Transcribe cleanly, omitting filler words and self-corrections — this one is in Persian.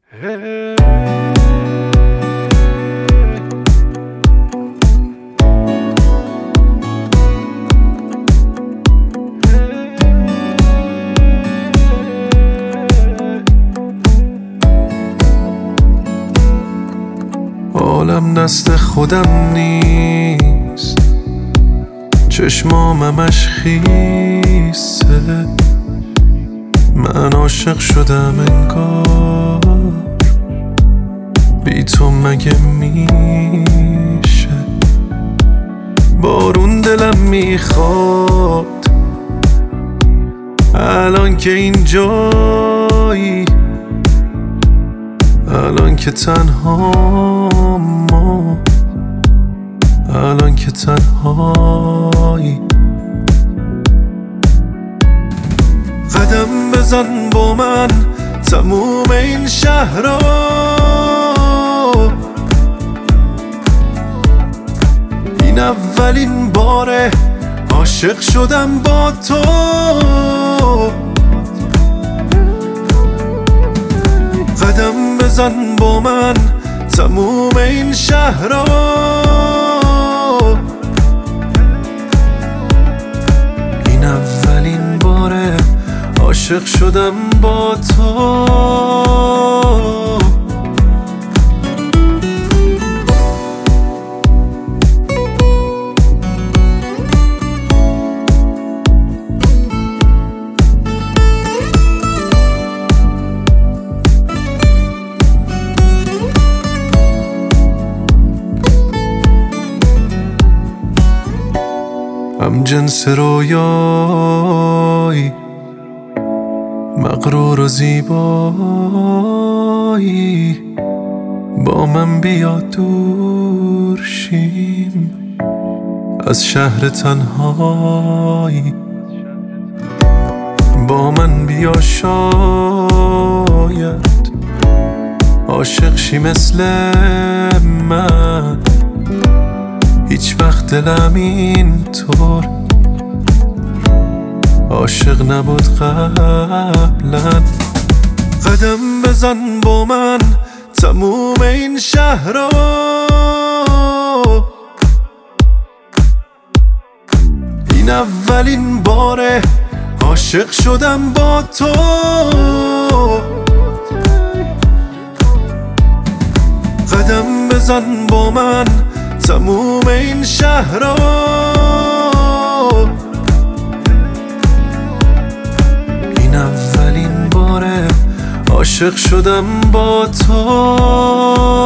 عالم دست خودم نیست، چشمامش خیسه، من عاشق شدم انگار، بی تو مگه میشه؟ بارون دلم میخواد الان که اینجایی، الان که تنهام، الان که تنهایی. قدم بزن با من تموم این شهر رو، این اولین باره عاشق شدم با تو. قدم بزن با من تموم این شهر رو، این اولین باره عاشق شدم با تو. هم جنس رویایی، مغرور و زیبایی، با من بیا دور شیم از شهر تنهایی. با من بیا شاید عاشق شی مثل من، هیچ وقت دلم اینطور عاشق نبود قبلا. قدم بزن با من تموم این شهر رو، این اولین باره عاشق شدم با تو. قدم بزن با من تموم این شهر رو، این اولین باره عاشق شدم با تو.